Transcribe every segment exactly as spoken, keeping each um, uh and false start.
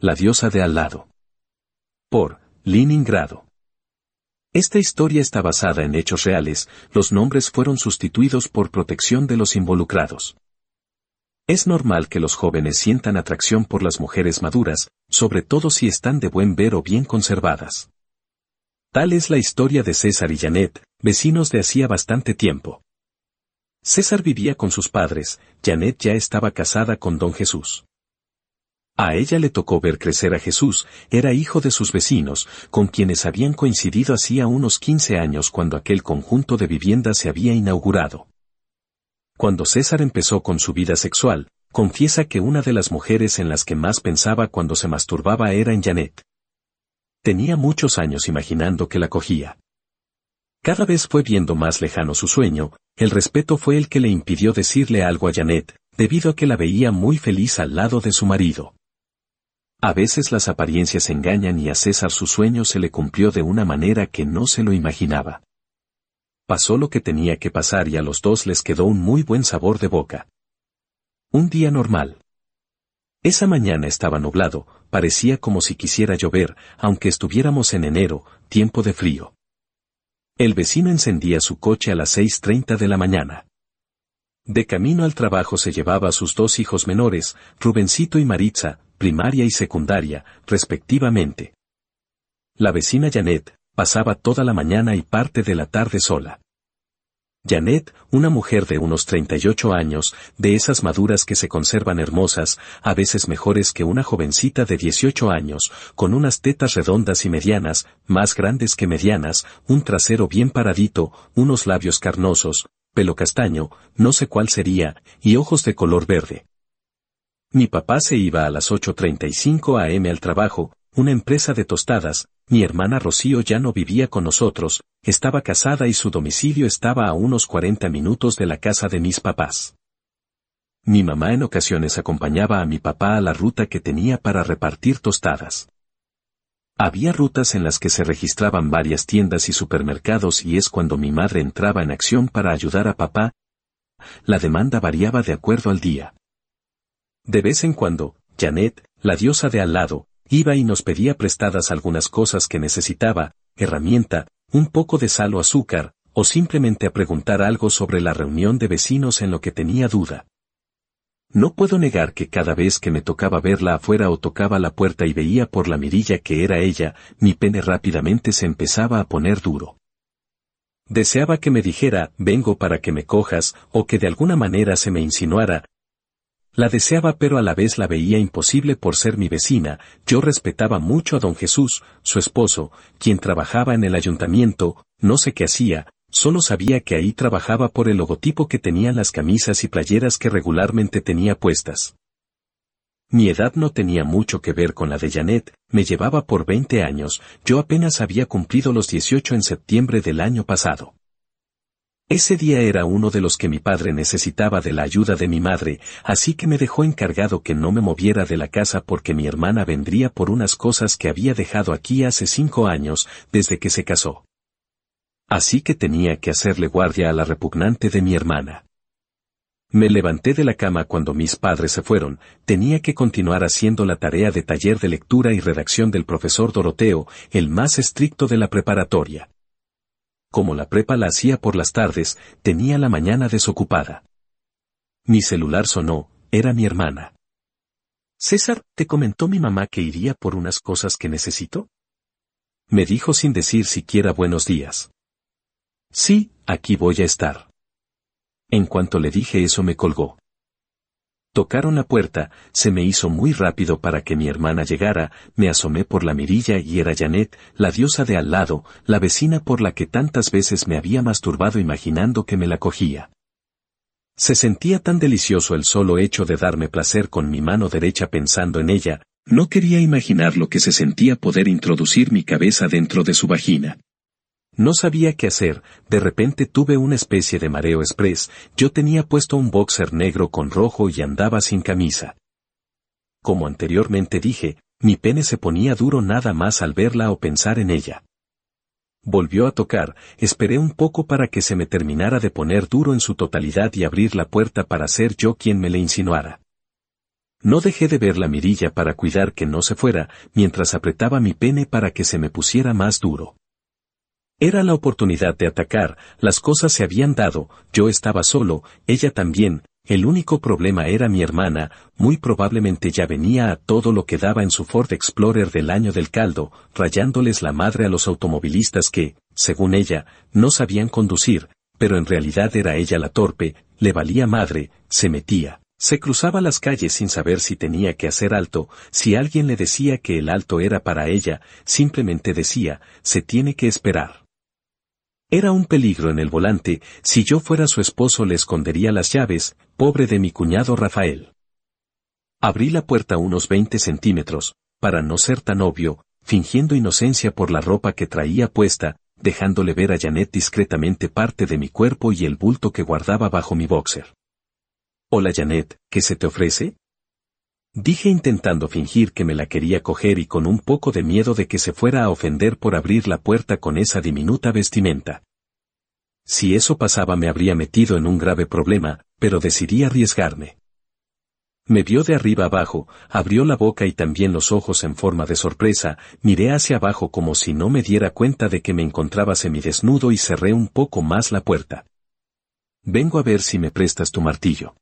la diosa de al lado. Por Leningrado. Esta historia está basada en hechos reales, los nombres fueron sustituidos por protección de los involucrados. Es normal que los jóvenes sientan atracción por las mujeres maduras, sobre todo si están de buen ver o bien conservadas. Tal es la historia de César y Janet, vecinos de hacía bastante tiempo. César vivía con sus padres, Janet ya estaba casada con don Jesús. A ella le tocó ver crecer a Jesús, era hijo de sus vecinos, con quienes habían coincidido hacía unos quince años cuando aquel conjunto de viviendas se había inaugurado. Cuando César empezó con su vida sexual, confiesa que una de las mujeres en las que más pensaba cuando se masturbaba era en Janet. Tenía muchos años imaginando que la cogía. Cada vez fue viendo más lejano su sueño, el respeto fue el que le impidió decirle algo a Janet, debido a que la veía muy feliz al lado de su marido. A veces las apariencias engañan y a César su sueño se le cumplió de una manera que no se lo imaginaba. Pasó lo que tenía que pasar y a los dos les quedó un muy buen sabor de boca. Un día normal. Esa mañana estaba nublado, parecía como si quisiera llover, aunque estuviéramos en enero, tiempo de frío. El vecino encendía su coche a las seis treinta de la mañana. De camino al trabajo se llevaba a sus dos hijos menores, Rubencito y Maritza, primaria y secundaria, respectivamente. La vecina Janet, pasaba toda la mañana y parte de la tarde sola. Janet, una mujer de unos treinta y ocho años, de esas maduras que se conservan hermosas, a veces mejores que una jovencita de dieciocho años, con unas tetas redondas y medianas, más grandes que medianas, un trasero bien paradito, unos labios carnosos, pelo castaño, no sé cuál sería, y ojos de color verde. Mi papá se iba a las ocho treinta y cinco a eme al trabajo, una empresa de tostadas, mi hermana Rocío ya no vivía con nosotros, estaba casada y su domicilio estaba a unos cuarenta minutos de la casa de mis papás. Mi mamá en ocasiones acompañaba a mi papá a la ruta que tenía para repartir tostadas. Había rutas en las que se registraban varias tiendas y supermercados y es cuando mi madre entraba en acción para ayudar a papá. La demanda variaba de acuerdo al día. De vez en cuando, Janet, la diosa de al lado, iba y nos pedía prestadas algunas cosas que necesitaba, herramienta, un poco de sal o azúcar, o simplemente a preguntar algo sobre la reunión de vecinos en lo que tenía duda. No puedo negar que cada vez que me tocaba verla afuera o tocaba la puerta y veía por la mirilla que era ella, mi pene rápidamente se empezaba a poner duro. Deseaba que me dijera, vengo para que me cojas, o que de alguna manera se me insinuara. La deseaba pero a la vez la veía imposible por ser mi vecina, yo respetaba mucho a don Jesús, su esposo, quien trabajaba en el ayuntamiento, no sé qué hacía, solo sabía que ahí trabajaba por el logotipo que tenían las camisas y playeras que regularmente tenía puestas. Mi edad no tenía mucho que ver con la de Janet, me llevaba por veinte años, yo apenas había cumplido los dieciocho en septiembre del año pasado. Ese día era uno de los que mi padre necesitaba de la ayuda de mi madre, así que me dejó encargado que no me moviera de la casa porque mi hermana vendría por unas cosas que había dejado aquí hace cinco años, desde que se casó. Así que tenía que hacerle guardia a la repugnante de mi hermana. Me levanté de la cama cuando mis padres se fueron, tenía que continuar haciendo la tarea de taller de lectura y redacción del profesor Doroteo, el más estricto de la preparatoria. Como la prepa la hacía por las tardes, tenía la mañana desocupada. Mi celular sonó, era mi hermana. «César, ¿te comentó mi mamá que iría por unas cosas que necesito?», me dijo sin decir siquiera buenos días. «Sí, aquí voy a estar». En cuanto le dije eso me colgó. Tocaron la puerta, se me hizo muy rápido para que mi hermana llegara, me asomé por la mirilla y era Janet, la diosa de al lado, la vecina por la que tantas veces me había masturbado imaginando que me la cogía. Se sentía tan delicioso el solo hecho de darme placer con mi mano derecha pensando en ella, no quería imaginar lo que se sentía poder introducir mi cabeza dentro de su vagina. No sabía qué hacer, de repente tuve una especie de mareo express, yo tenía puesto un boxer negro con rojo y andaba sin camisa. Como anteriormente dije, mi pene se ponía duro nada más al verla o pensar en ella. Volvió a tocar, esperé un poco para que se me terminara de poner duro en su totalidad y abrir la puerta para ser yo quien me le insinuara. No dejé de ver la mirilla para cuidar que no se fuera, mientras apretaba mi pene para que se me pusiera más duro. Era la oportunidad de atacar, las cosas se habían dado, yo estaba solo, ella también, el único problema era mi hermana, muy probablemente ya venía a todo lo que daba en su Ford Explorer del año del caldo, rayándoles la madre a los automovilistas que, según ella, no sabían conducir, pero en realidad era ella la torpe, le valía madre, se metía. Se cruzaba las calles sin saber si tenía que hacer alto, si alguien le decía que el alto era para ella, simplemente decía, se tiene que esperar. Era un peligro en el volante, si yo fuera su esposo le escondería las llaves, pobre de mi cuñado Rafael. Abrí la puerta unos veinte centímetros, para no ser tan obvio, fingiendo inocencia por la ropa que traía puesta, dejándole ver a Janet discretamente parte de mi cuerpo y el bulto que guardaba bajo mi boxer. «Hola Janet, ¿qué se te ofrece?», dije intentando fingir que me la quería coger y con un poco de miedo de que se fuera a ofender por abrir la puerta con esa diminuta vestimenta. Si eso pasaba me habría metido en un grave problema, pero decidí arriesgarme. Me vio de arriba abajo, abrió la boca y también los ojos en forma de sorpresa, miré hacia abajo como si no me diera cuenta de que me encontraba semidesnudo y cerré un poco más la puerta. «Vengo a ver si me prestas tu martillo».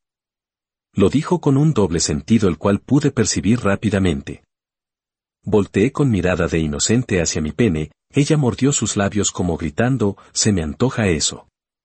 Lo dijo con un doble sentido el cual pude percibir rápidamente. Volteé con mirada de inocente hacia mi pene, ella mordió sus labios como gritando, «se me antoja eso».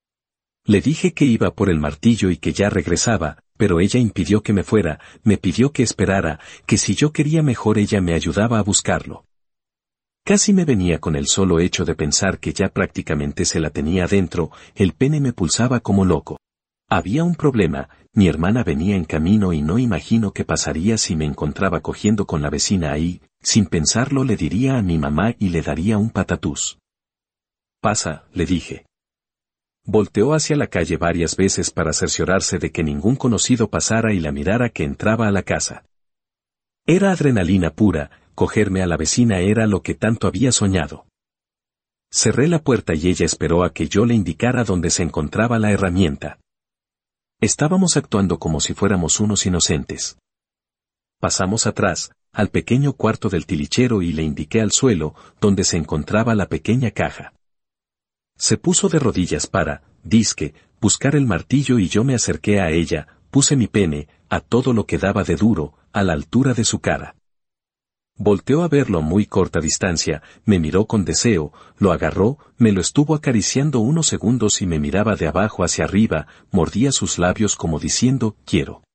Le dije que iba por el martillo y que ya regresaba, pero ella impidió que me fuera, me pidió que esperara, que si yo quería mejor ella me ayudaba a buscarlo. Casi me venía con el solo hecho de pensar que ya prácticamente se la tenía adentro, el pene me pulsaba como loco. Había un problema, mi hermana venía en camino y no imagino qué pasaría si me encontraba cogiendo con la vecina ahí, sin pensarlo le diría a mi mamá y le daría un patatús. «Pasa», le dije. Volteó hacia la calle varias veces para cerciorarse de que ningún conocido pasara y la mirara que entraba a la casa. Era adrenalina pura, cogerme a la vecina era lo que tanto había soñado. Cerré la puerta y ella esperó a que yo le indicara dónde se encontraba la herramienta. Estábamos actuando como si fuéramos unos inocentes. Pasamos atrás, al pequeño cuarto del tilichero y le indiqué al suelo, donde se encontraba la pequeña caja. Se puso de rodillas para, dizque, buscar el martillo y yo me acerqué a ella, puse mi pene, a todo lo que daba de duro, a la altura de su cara. Volteó a verlo a muy corta distancia, me miró con deseo, lo agarró, me lo estuvo acariciando unos segundos y me miraba de abajo hacia arriba, mordía sus labios como diciendo, quiero.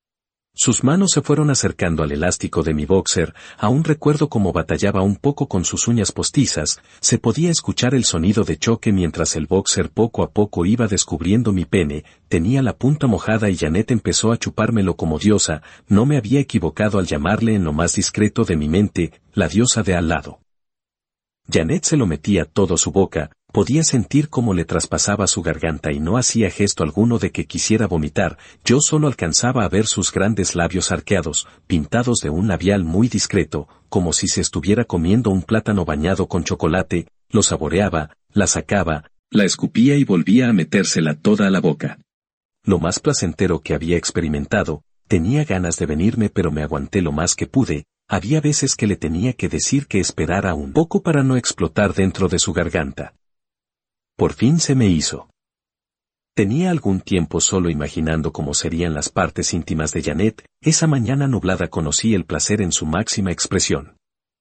Sus manos se fueron acercando al elástico de mi boxer, aún recuerdo cómo batallaba un poco con sus uñas postizas, se podía escuchar el sonido de choque mientras el boxer poco a poco iba descubriendo mi pene, tenía la punta mojada y Janet empezó a chupármelo como diosa, no me había equivocado al llamarle en lo más discreto de mi mente, la diosa de al lado. Janet se lo metía todo a su boca, podía sentir cómo le traspasaba su garganta y no hacía gesto alguno de que quisiera vomitar, yo solo alcanzaba a ver sus grandes labios arqueados, pintados de un labial muy discreto, como si se estuviera comiendo un plátano bañado con chocolate, lo saboreaba, la sacaba, la escupía y volvía a metérsela toda a la boca. Lo más placentero que había experimentado, tenía ganas de venirme pero me aguanté lo más que pude, había veces que le tenía que decir que esperara un poco para no explotar dentro de su garganta. Por fin se me hizo. Tenía algún tiempo solo imaginando cómo serían las partes íntimas de Janet, esa mañana nublada conocí el placer en su máxima expresión.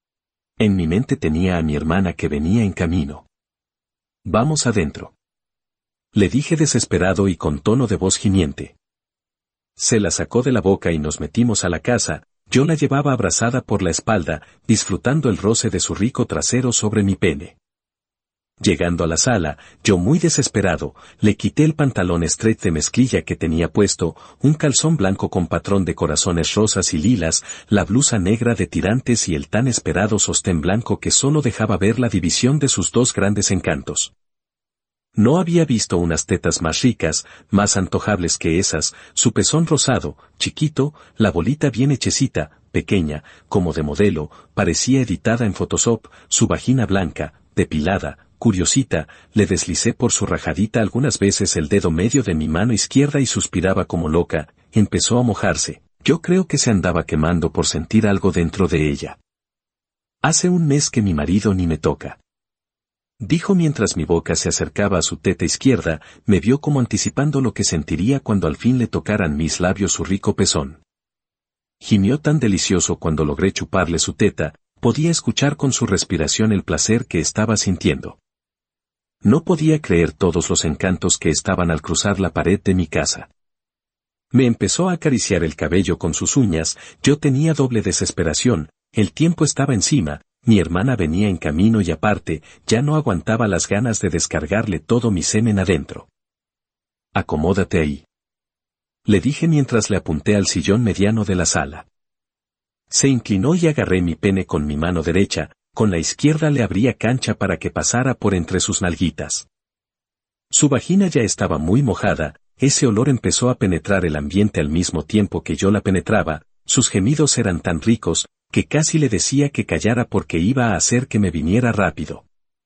En mi mente tenía a mi hermana que venía en camino. «Vamos adentro», le dije desesperado y con tono de voz gimiente. Se la sacó de la boca y nos metimos a la casa, yo la llevaba abrazada por la espalda, disfrutando el roce de su rico trasero sobre mi pene. Llegando a la sala, yo muy desesperado, le quité el pantalón straight de mezclilla que tenía puesto, un calzón blanco con patrón de corazones rosas y lilas, la blusa negra de tirantes y el tan esperado sostén blanco que solo dejaba ver la división de sus dos grandes encantos. No había visto unas tetas más ricas, más antojables que esas, su pezón rosado, chiquito, la bolita bien hechecita, pequeña, como de modelo, parecía editada en Photoshop, su vagina blanca, depilada, curiosita, le deslicé por su rajadita algunas veces el dedo medio de mi mano izquierda y suspiraba como loca, empezó a mojarse, Yo creo que se andaba quemando por sentir algo dentro de ella. Hace un mes que mi marido ni me toca. Dijo mientras mi boca se acercaba a su teta izquierda, me vio como anticipando lo que sentiría cuando al fin le tocaran mis labios su rico pezón. Gimió tan delicioso cuando logré chuparle su teta, podía escuchar con su respiración el placer que estaba sintiendo. No podía creer todos los encantos que estaban al cruzar la pared de mi casa. Me empezó a acariciar el cabello con sus uñas, yo tenía doble desesperación, el tiempo estaba encima, mi hermana venía en camino y aparte, ya no aguantaba las ganas de descargarle todo mi semen adentro. Acomódate ahí. Le dije mientras le apunté al sillón mediano de la sala. Se inclinó y agarré mi pene con mi mano derecha, con la izquierda le abría cancha para que pasara por entre sus nalguitas. Su vagina ya estaba muy mojada, ese olor empezó a penetrar el ambiente al mismo tiempo que yo la penetraba, sus gemidos eran tan ricos, que casi le decía que callara porque iba a hacer que me viniera rápido.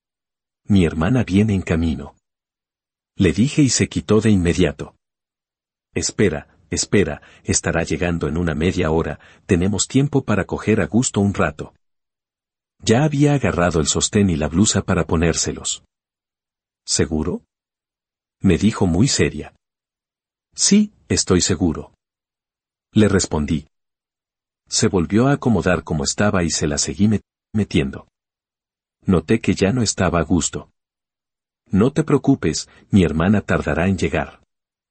Mi hermana viene en camino. Le dije y se quitó de inmediato. Espera, espera, estará llegando en una media hora, tenemos tiempo para coger a gusto un rato. Ya había agarrado el sostén y la blusa para ponérselos. ¿Seguro? Me dijo muy seria. Sí, estoy seguro. Le respondí. Se volvió a acomodar como estaba y se la seguí met- metiendo. Noté que ya no estaba a gusto. No te preocupes, mi hermana tardará en llegar.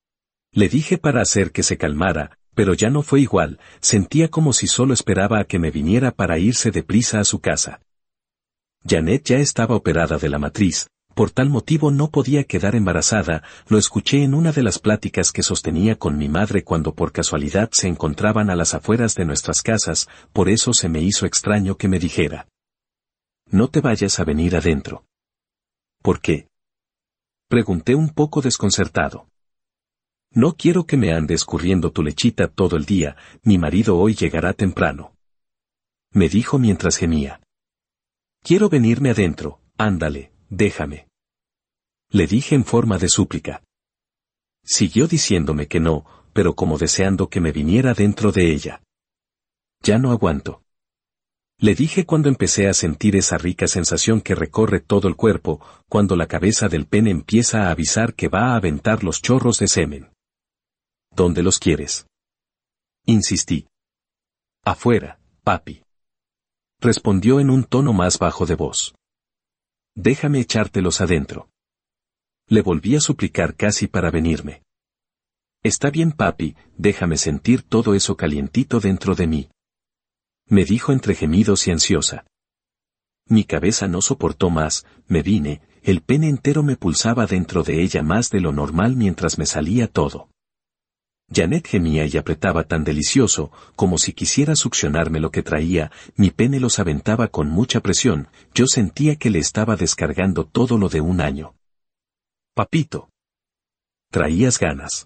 Le dije para hacer que se calmara, pero ya no fue igual, sentía como si solo esperaba a que me viniera para irse deprisa a su casa. Janet ya estaba operada de la matriz, por tal motivo no podía quedar embarazada, lo escuché en una de las pláticas que sostenía con mi madre cuando por casualidad se encontraban a las afueras de nuestras casas, por eso se me hizo extraño que me dijera. No te vayas a venir adentro. ¿Por qué? Pregunté un poco desconcertado. No quiero que me ande escurriendo tu lechita todo el día, mi marido hoy llegará temprano. Me dijo mientras gemía. Quiero venirme adentro, ándale, déjame. Le dije en forma de súplica. Siguió diciéndome que no, pero como deseando que me viniera dentro de ella. Ya no aguanto. Le dije cuando empecé a sentir esa rica sensación que recorre todo el cuerpo, cuando la cabeza del pene empieza a avisar que va a aventar los chorros de semen. ¿Dónde los quieres? Insistí. Afuera, papi. Respondió en un tono más bajo de voz. Déjame echártelos adentro. Le volví a suplicar casi para venirme. Está bien, papi, déjame sentir todo eso calientito dentro de mí. Me dijo entre gemidos y ansiosa. Mi cabeza no soportó más, me vine, el pene entero me pulsaba dentro de ella más de lo normal mientras me salía todo. Janet gemía y apretaba tan delicioso, como si quisiera succionarme lo que traía, mi pene los aventaba con mucha presión, yo sentía que le estaba descargando todo lo de un año. Papito. Traías ganas.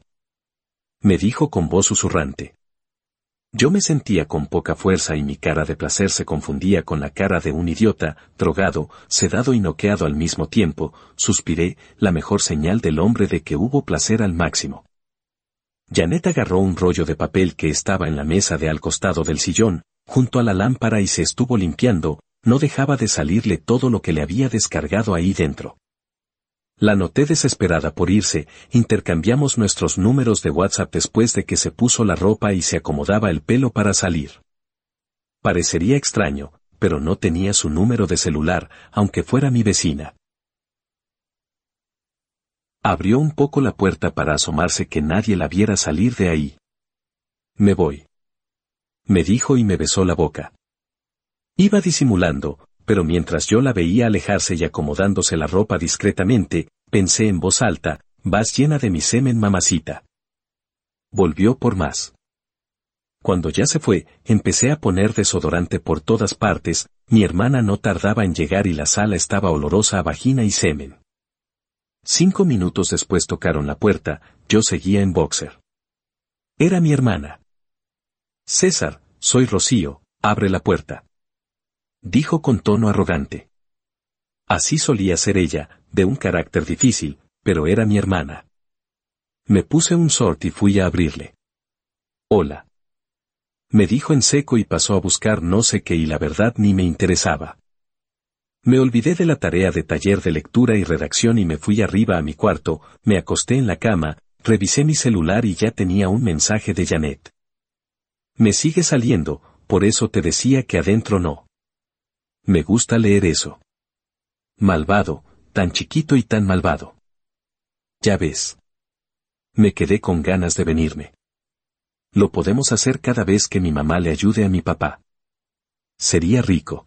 Me dijo con voz susurrante. Yo me sentía con poca fuerza y mi cara de placer se confundía con la cara de un idiota, drogado, sedado y noqueado al mismo tiempo, suspiré, la mejor señal del hombre de que hubo placer al máximo. Janet agarró un rollo de papel que estaba en la mesa de al costado del sillón, junto a la lámpara y se estuvo limpiando, no dejaba de salirle todo lo que le había descargado ahí dentro. La noté desesperada por irse, intercambiamos nuestros números de WhatsApp después de que se puso la ropa y se acomodaba el pelo para salir. Parecería extraño, pero no tenía su número de celular, aunque fuera mi vecina. Abrió un poco la puerta para asomarse que nadie la viera salir de ahí. Me voy. Me dijo y me besó la boca. Iba disimulando, pero mientras yo la veía alejarse y acomodándose la ropa discretamente, pensé en voz alta, vas llena de mi semen, mamacita. Volvió por más. Cuando ya se fue, empecé a poner desodorante por todas partes, mi hermana no tardaba en llegar y la sala estaba olorosa a vagina y semen. Cinco minutos después tocaron la puerta, yo seguía en boxer. Era mi hermana. César, soy Rocío, abre la puerta. Dijo con tono arrogante. Así solía ser ella, de un carácter difícil, pero era mi hermana. Me puse un short y fui a abrirle. Hola. Me dijo en seco y pasó a buscar no sé qué y la verdad ni me interesaba. Me olvidé de la tarea de taller de lectura y redacción y me fui arriba a mi cuarto, me acosté en la cama, revisé mi celular y ya tenía un mensaje de Janet. Me sigue saliendo, por eso te decía que adentro no. Me gusta leer eso. Malvado, tan chiquito y tan malvado. Ya ves. Me quedé con ganas de venirme. Lo podemos hacer cada vez que mi mamá le ayude a mi papá. Sería rico.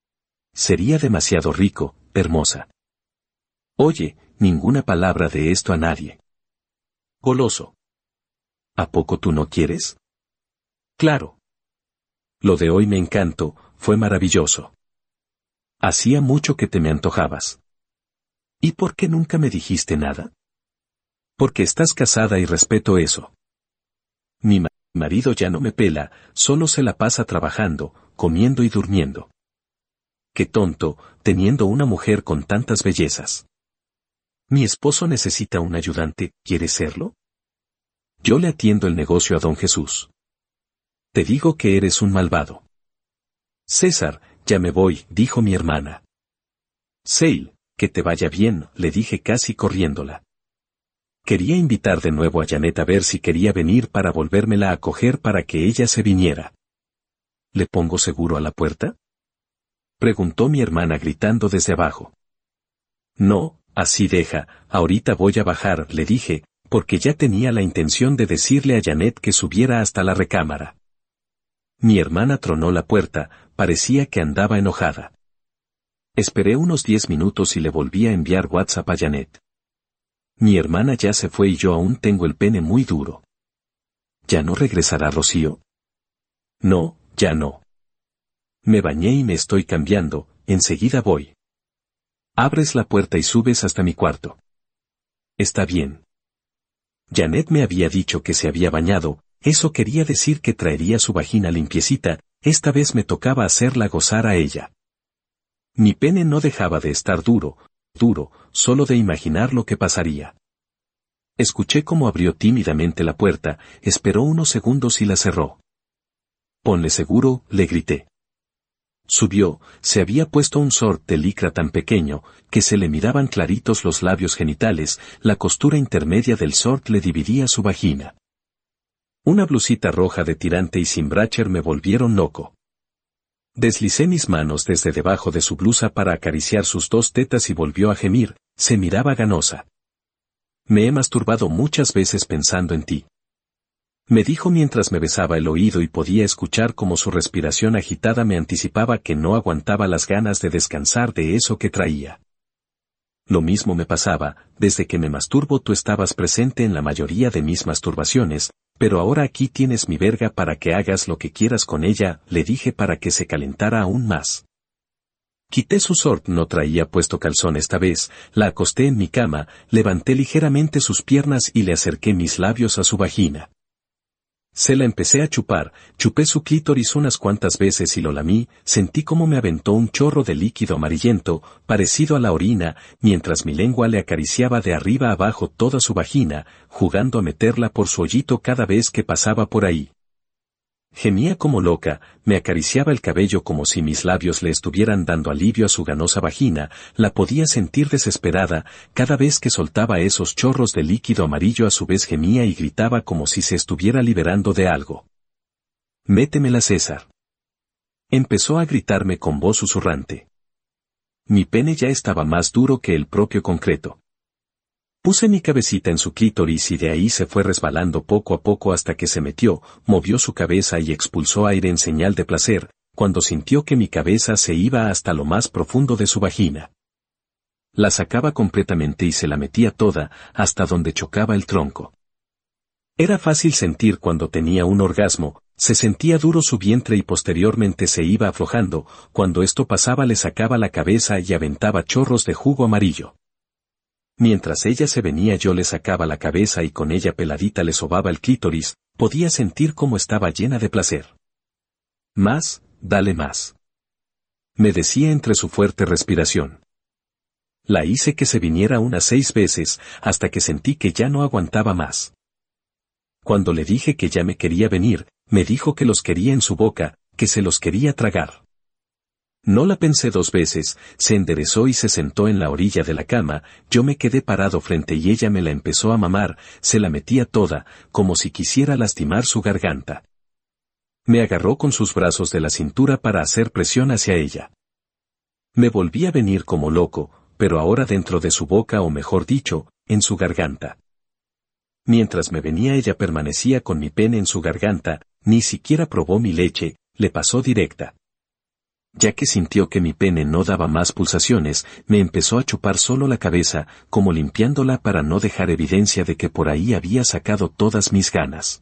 Sería demasiado rico, hermosa. Oye, ninguna palabra de esto a nadie. Goloso. ¿A poco tú no quieres? Claro. Lo de hoy me encantó, fue maravilloso. Hacía mucho que te me antojabas. ¿Y por qué nunca me dijiste nada? Porque estás casada y respeto eso. Mi ma- marido ya no me pela, solo se la pasa trabajando, comiendo y durmiendo. Qué tonto, teniendo una mujer con tantas bellezas. Mi esposo necesita un ayudante, ¿quieres serlo? Yo le atiendo el negocio a don Jesús. Te digo que eres un malvado. César, ya me voy, dijo mi hermana. Seil, que te vaya bien, le dije casi corriéndola. Quería invitar de nuevo a Janet a ver si quería venir para volvérmela a coger para que ella se viniera. ¿Le pongo seguro a la puerta? Preguntó mi hermana gritando desde abajo. No, así deja, ahorita voy a bajar, le dije, porque ya tenía la intención de decirle a Janet que subiera hasta la recámara. Mi hermana tronó la puerta, parecía que andaba enojada. Esperé unos diez minutos y le volví a enviar WhatsApp a Janet. Mi hermana ya se fue y yo aún tengo el pene muy duro. ¿Ya no regresará Rocío? No, ya no. Me bañé y me estoy cambiando, enseguida voy. Abres la puerta y subes hasta mi cuarto. Está bien. Janet me había dicho que se había bañado, eso quería decir que traería su vagina limpiecita, esta vez me tocaba hacerla gozar a ella. Mi pene no dejaba de estar duro, duro, solo de imaginar lo que pasaría. Escuché cómo abrió tímidamente la puerta, esperó unos segundos y la cerró. Ponle seguro, le grité. Subió, se había puesto un short de licra tan pequeño, que se le miraban claritos los labios genitales, la costura intermedia del short le dividía su vagina. Una blusita roja de tirante y sin bracher me volvieron loco. Deslicé mis manos desde debajo de su blusa para acariciar sus dos tetas y volvió a gemir, se miraba ganosa. Me he masturbado muchas veces pensando en ti. Me dijo mientras me besaba el oído y podía escuchar cómo su respiración agitada me anticipaba que no aguantaba las ganas de descansar de eso que traía. Lo mismo me pasaba, desde que me masturbo tú estabas presente en la mayoría de mis masturbaciones, pero ahora aquí tienes mi verga para que hagas lo que quieras con ella, le dije para que se calentara aún más. Quité su short, no traía puesto calzón esta vez, la acosté en mi cama, levanté ligeramente sus piernas y le acerqué mis labios a su vagina. Se la empecé a chupar, chupé su clítoris unas cuantas veces y lo lamí, sentí como me aventó un chorro de líquido amarillento, parecido a la orina, mientras mi lengua le acariciaba de arriba abajo toda su vagina, jugando a meterla por su hoyito cada vez que pasaba por ahí. Gemía como loca, me acariciaba el cabello como si mis labios le estuvieran dando alivio a su ganosa vagina, la podía sentir desesperada, cada vez que soltaba esos chorros de líquido amarillo a su vez gemía y gritaba como si se estuviera liberando de algo. Métemela, César. Empezó a gritarme con voz susurrante. Mi pene ya estaba más duro que el propio concreto. Puse mi cabecita en su clítoris y de ahí se fue resbalando poco a poco hasta que se metió, movió su cabeza y expulsó aire en señal de placer, cuando sintió que mi cabeza se iba hasta lo más profundo de su vagina. La sacaba completamente y se la metía toda, hasta donde chocaba el tronco. Era fácil sentir cuando tenía un orgasmo, se sentía duro su vientre y posteriormente se iba aflojando, cuando esto pasaba le sacaba la cabeza y aventaba chorros de jugo amarillo. Mientras ella se venía yo le sacaba la cabeza y con ella peladita le sobaba el clítoris, podía sentir cómo estaba llena de placer. Más, dale más. Me decía entre su fuerte respiración. La hice que se viniera unas seis veces, hasta que sentí que ya no aguantaba más. Cuando le dije que ya me quería venir, Me dijo que los quería en su boca, que se los quería tragar. No la pensé dos veces, se enderezó y se sentó en la orilla de la cama, yo me quedé parado frente y ella me la empezó a mamar, se la metía toda, como si quisiera lastimar su garganta. Me agarró con sus brazos de la cintura para hacer presión hacia ella. Me volví a venir como loco, pero ahora dentro de su boca o mejor dicho, en su garganta. Mientras me venía ella permanecía con mi pene en su garganta, ni siquiera probó mi leche, le pasó directa. Ya que sintió que mi pene no daba más pulsaciones, me empezó a chupar solo la cabeza, como limpiándola para no dejar evidencia de que por ahí había sacado todas mis ganas.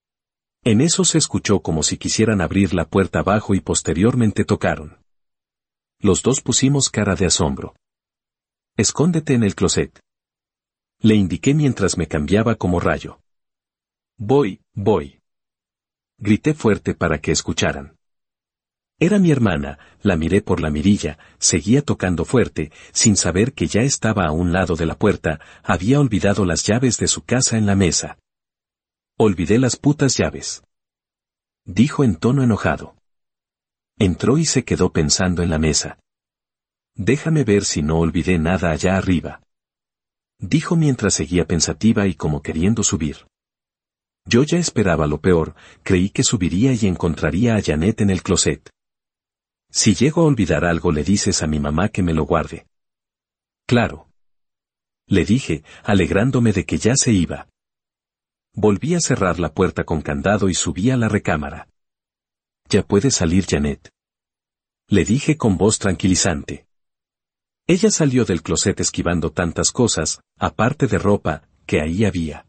En eso se escuchó como si quisieran abrir la puerta abajo y posteriormente tocaron. Los dos pusimos cara de asombro. Escóndete en el closet. Le indiqué mientras me cambiaba como rayo. Voy, voy. Grité fuerte para que escucharan. Era mi hermana, la miré por la mirilla, seguía tocando fuerte, sin saber que ya estaba a un lado de la puerta, había olvidado las llaves de su casa en la mesa. Olvidé las putas llaves. Dijo en tono enojado. Entró y se quedó pensando en la mesa. Déjame ver si no olvidé nada allá arriba. Dijo mientras seguía pensativa y como queriendo subir. Yo ya esperaba lo peor, creí que subiría y encontraría a Janet en el closet. Si llego a olvidar algo le dices a mi mamá que me lo guarde. Claro. Le dije, alegrándome de que ya se iba. Volví a cerrar la puerta con candado y subí a la recámara. Ya puede salir Janet. Le dije con voz tranquilizante. Ella salió del closet esquivando tantas cosas, aparte de ropa, que ahí había.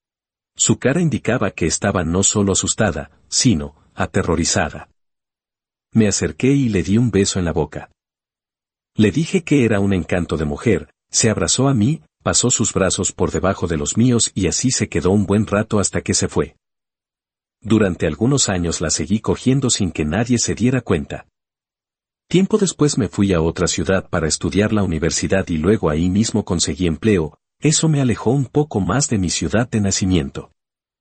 Su cara indicaba que estaba no solo asustada, sino, aterrorizada. Me acerqué y le di un beso en la boca. Le dije que era un encanto de mujer, se abrazó a mí, pasó sus brazos por debajo de los míos y así se quedó un buen rato hasta que se fue. Durante algunos años la seguí cogiendo sin que nadie se diera cuenta. Tiempo después me fui a otra ciudad para estudiar la universidad y luego ahí mismo conseguí empleo, eso me alejó un poco más de mi ciudad de nacimiento.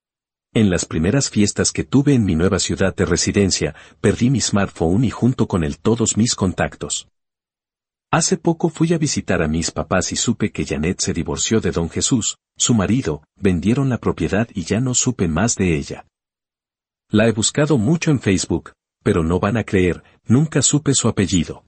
En las primeras fiestas que tuve en mi nueva ciudad de residencia, perdí mi smartphone y junto con él todos mis contactos. Hace poco fui a visitar a mis papás y supe que Janet se divorció de don Jesús, su marido, vendieron la propiedad y ya no supe más de ella. La he buscado mucho en Facebook, pero no van a creer, nunca supe su apellido.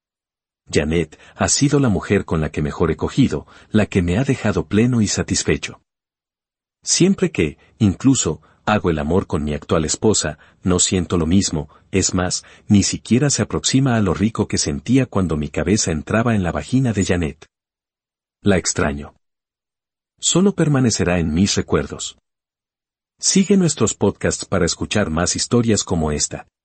Janet ha sido la mujer con la que mejor he cogido, la que me ha dejado pleno y satisfecho. Siempre que, incluso, hago el amor con mi actual esposa, no siento lo mismo, es más, ni siquiera se aproxima a lo rico que sentía cuando mi cabeza entraba en la vagina de Janet. La extraño. Solo permanecerá en mis recuerdos. Sigue nuestros podcasts para escuchar más historias como esta.